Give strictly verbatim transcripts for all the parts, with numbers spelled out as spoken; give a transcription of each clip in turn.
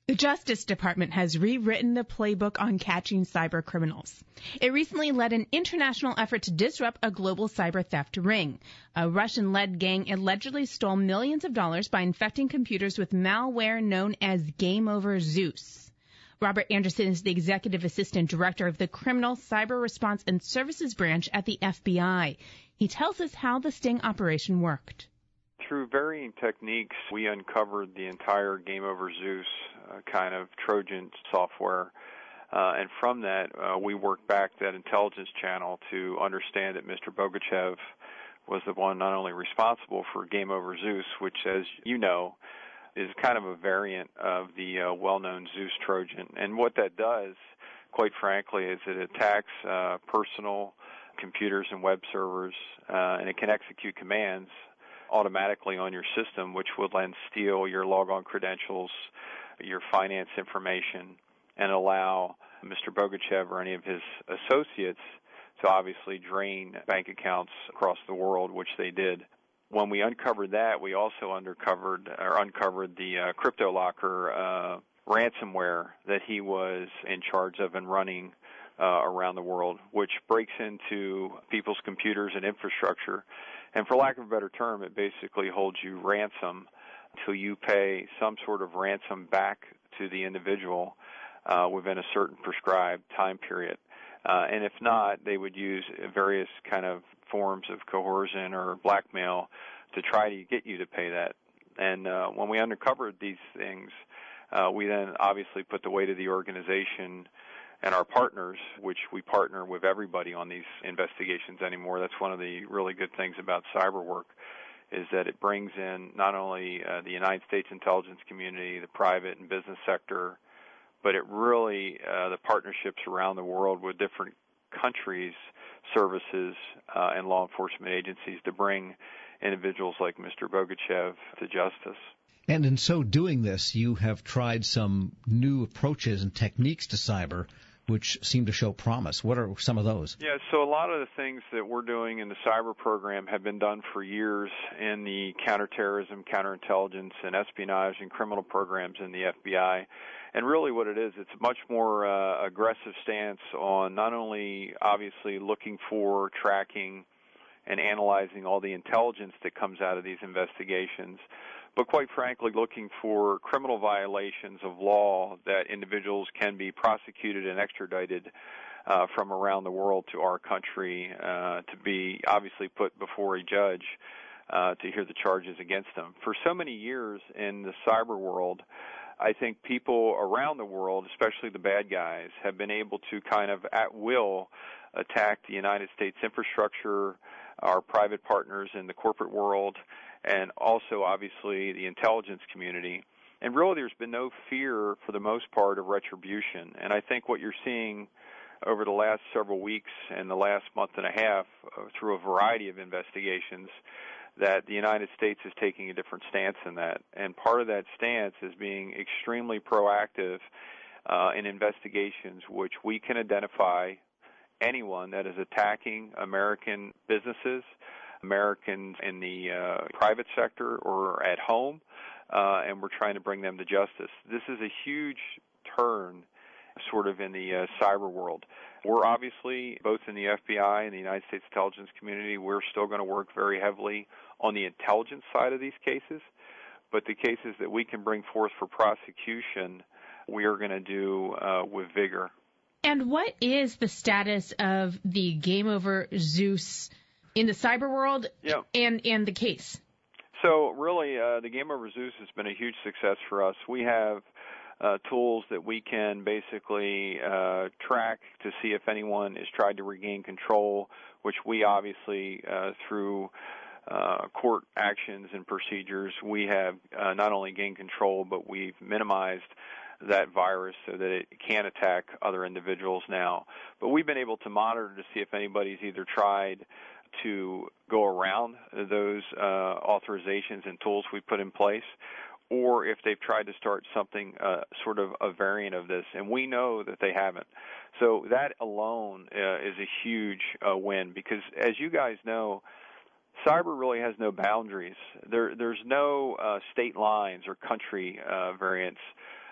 The Justice Department has rewritten the playbook on catching cyber criminals. It recently led an international effort to disrupt a global cyber theft ring. A Russian-led gang allegedly stole millions of dollars by infecting computers with malware known as Game Over Zeus. Robert Anderson is the Executive Assistant Director of the Criminal Cyber Response and Services Branch at the F B I. He tells us how the sting operation worked. Through varying techniques, we uncovered the entire Game Over Zeus uh, kind of Trojan software. Uh, and from that, uh, we worked back that intelligence channel to understand that Mister Bogachev was the one not only responsible for Game Over Zeus, which, as you know, is kind of a variant of the uh, well-known Zeus Trojan. And what that does, quite frankly, is it attacks uh, personal computers and web servers, uh, and it can execute commands automatically on your system, which will then steal your logon credentials, your finance information, and allow Mister Bogachev or any of his associates to obviously drain bank accounts across the world, which they did. When we uncovered that, we also uncovered or uncovered the uh, CryptoLocker uh, ransomware that he was in charge of and running uh, around the world, which breaks into people's computers and infrastructure. And for lack of a better term, it basically holds you ransom until you pay some sort of ransom back to the individual uh, within a certain prescribed time period. Uh, and if not, they would use various kind of forms of coercion or blackmail to try to get you to pay that. And uh, when we uncovered these things, uh, we then obviously put the weight of the organization and our partners, which we partner with everybody on these investigations anymore. That's one of the really good things about cyber work, is that it brings in not only uh, the United States intelligence community, the private and business sector, but it really, uh, the partnerships around the world with different countries, services, uh, and law enforcement agencies to bring individuals like Mister Bogachev to justice. And in so doing this, you have tried some new approaches and techniques to cyber which seem to show promise. What are some of those? Yeah, so a lot of the things that we're doing in the cyber program have been done for years in the counterterrorism, counterintelligence, and espionage and criminal programs in the F B I. And really what it is, it's a much more uh, aggressive stance on not only obviously looking for, tracking, and analyzing all the intelligence that comes out of these investigations, but quite frankly looking for criminal violations of law that individuals can be prosecuted and extradited uh, from around the world to our country uh, to be obviously put before a judge uh, to hear the charges against them. For so many years in the cyber world, I think people around the world, especially the bad guys, have been able to kind of at will attack the United States infrastructure, our private partners in the corporate world, and also obviously the intelligence community. And really there's been no fear for the most part of retribution. And I think what you're seeing over the last several weeks and the last month and a half uh, through a variety of investigations, that the United States is taking a different stance in that. And part of that stance is being extremely proactive uh, in investigations which we can identify anyone that is attacking American businesses, Americans in the uh, private sector or at home, uh, and we're trying to bring them to justice. This is a huge turn sort of in the uh, cyber world. We're obviously, both in the F B I and the United States intelligence community, we're still going to work very heavily on the intelligence side of these cases, but the cases that we can bring forth for prosecution, we are going to do uh, with vigor. And what is the status of the Game Over Zeus in the cyber world yeah. and, and the case? So really, uh, the Game Over Zeus has been a huge success for us. We have uh, tools that we can basically uh, track to see if anyone has tried to regain control, which we obviously, uh, through uh, court actions and procedures, we have uh, not only gained control, but we've minimized that virus so that it can attack other individuals now. But we've been able to monitor to see if anybody's either tried to go around those uh, authorizations and tools we put in place, or if they've tried to start something uh, sort of a variant of this, and we know that they haven't. So that alone uh, is a huge uh, win, because as you guys know, cyber really has no boundaries. There, there's no uh, state lines or country uh, variants.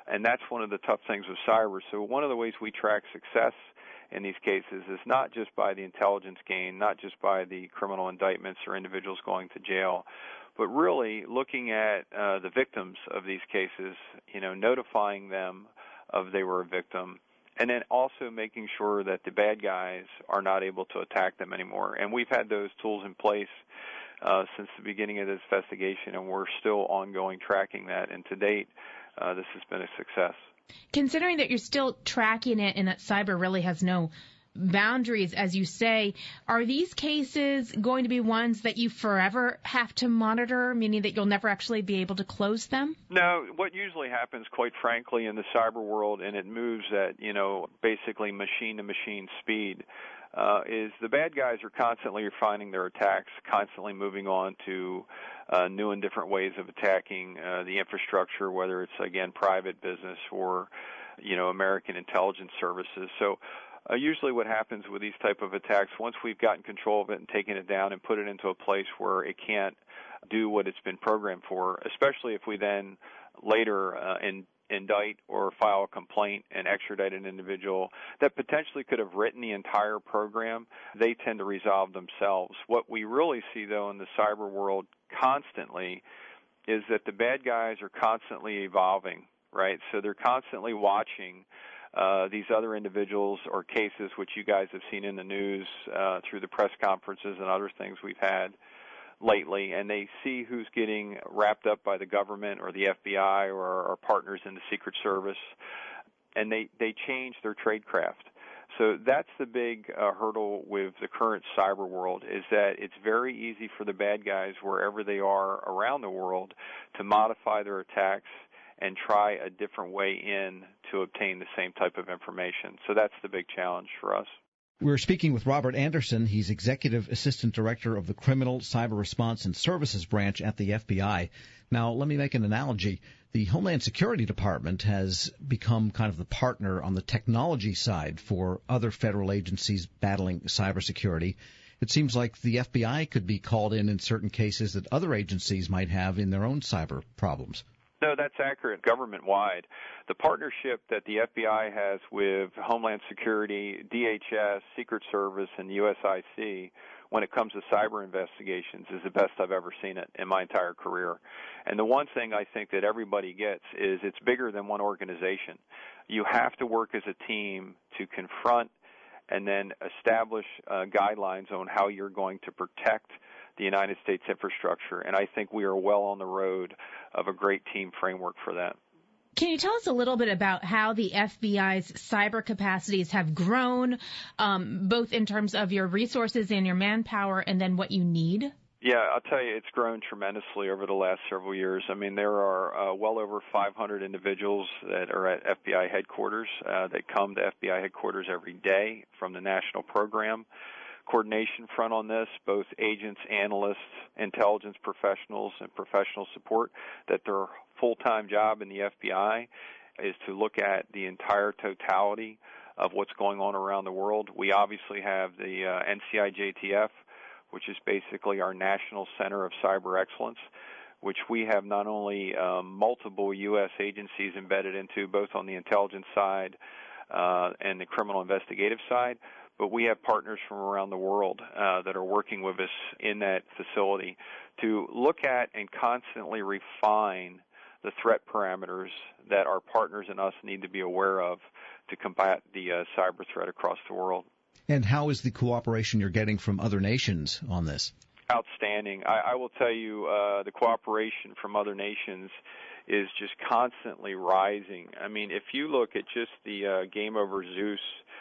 And that's one of the tough things with cyber. So one of the ways we track success in these cases is not just by the intelligence gain, not just by the criminal indictments or individuals going to jail, but really looking at uh, the victims of these cases, you know, notifying them of they were a victim, and then also making sure that the bad guys are not able to attack them anymore. And we've had those tools in place uh, since the beginning of this investigation, and we're still ongoing tracking that. And to date, uh, this has been a success. Considering that you're still tracking it and that cyber really has no boundaries, as you say, are these cases going to be ones that you forever have to monitor, meaning that you'll never actually be able to close them? No, what usually happens, quite frankly, in the cyber world, and it moves at, you know, basically machine-to-machine speed, uh, is the bad guys are constantly refining their attacks, constantly moving on to uh, new and different ways of attacking uh, the infrastructure, whether it's, again, private business or, you know, American intelligence services. So Uh, usually what happens with these type of attacks, once we've gotten control of it and taken it down and put it into a place where it can't do what it's been programmed for, especially if we then later uh, in, indict or file a complaint and extradite an individual that potentially could have written the entire program, they tend to resolve themselves. What we really see, though, in the cyber world constantly is that the bad guys are constantly evolving, right? So they're constantly watching Uh, these other individuals or cases which you guys have seen in the news uh, through the press conferences and other things we've had lately, and they see who's getting wrapped up by the government or the F B I or our partners in the Secret Service, and they, they change their tradecraft. So that's the big uh, hurdle with the current cyber world, is that it's very easy for the bad guys, wherever they are around the world, to modify their attacks and try a different way in to obtain the same type of information. So that's the big challenge for us. We're speaking with Robert Anderson. He's Executive Assistant Director of the Criminal Cyber Response and Services Branch at the F B I. Now, let me make an analogy. The Homeland Security Department has become kind of the partner on the technology side for other federal agencies battling cybersecurity. It seems like the F B I could be called in in certain cases that other agencies might have in their own cyber problems. No, that's accurate, government-wide. The partnership that the F B I has with Homeland Security, D H S, Secret Service, and U S I C when it comes to cyber investigations is the best I've ever seen it in my entire career. And the one thing I think that everybody gets is it's bigger than one organization. You have to work as a team to confront and then establish uh, guidelines on how you're going to protect the United States infrastructure, and I think we are well on the road of a great team framework for that. Can you tell us a little bit about how the F B I's cyber capacities have grown, um, both in terms of your resources and your manpower, and then what you need? Yeah, I'll tell you, it's grown tremendously over the last several years. I mean, there are uh, well over five hundred individuals that are at F B I headquarters uh, that come to F B I headquarters every day from the national program coordination front on this, both agents, analysts, intelligence professionals, and professional support, that their full-time job in the F B I is to look at the entire totality of what's going on around the world. We obviously have the uh, N C I J T F, which is basically our National Center of Cyber Excellence, which we have not only um, multiple U S agencies embedded into, both on the intelligence side uh, and the criminal investigative side, but we have partners from around the world uh, that are working with us in that facility to look at and constantly refine the threat parameters that our partners and us need to be aware of to combat the uh, cyber threat across the world. And how is the cooperation you're getting from other nations on this? Outstanding. I, I will tell you uh, the cooperation from other nations is just constantly rising. I mean, if you look at just the uh, Game Over Zeus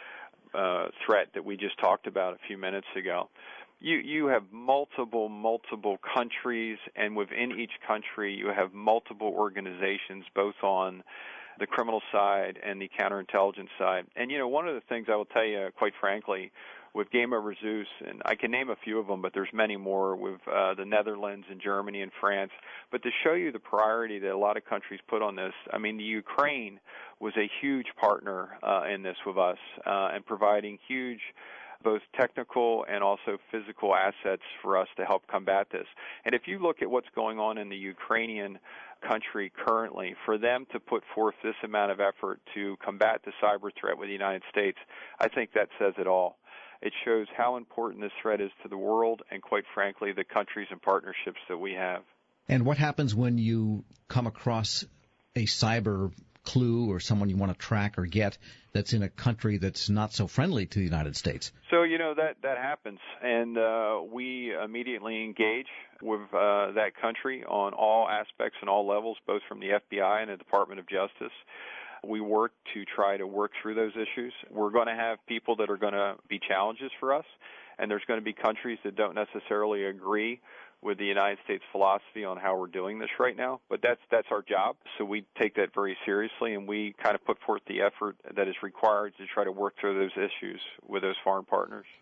uh, threat that we just talked about a few minutes ago, you, you have multiple, multiple countries, and within each country you have multiple organizations, both on the criminal side and the counterintelligence side. And, you know, one of the things I will tell you, quite frankly, with Game Over Zeus, and I can name a few of them, but there's many more with uh, the Netherlands and Germany and France. But to show you the priority that a lot of countries put on this, I mean, the Ukraine was a huge partner uh, in this with us uh, and providing huge both technical and also physical assets for us to help combat this. And if you look at what's going on in the Ukrainian country currently, for them to put forth this amount of effort to combat the cyber threat with the United States, I think that says it all. It shows how important this threat is to the world and, quite frankly, the countries and partnerships that we have. And what happens when you come across a cyber clue or someone you want to track or get that's in a country that's not so friendly to the United States? So, you know, that, that happens, and uh, we immediately engage with uh, that country on all aspects and all levels, both from the F B I and the Department of Justice. We work to try to work through those issues. We're going to have people that are going to be challenges for us, and there's going to be countries that don't necessarily agree with the United States philosophy on how we're doing this right now. But that's that's our job, so we take that very seriously, and we kind of put forth the effort that is required to try to work through those issues with those foreign partners.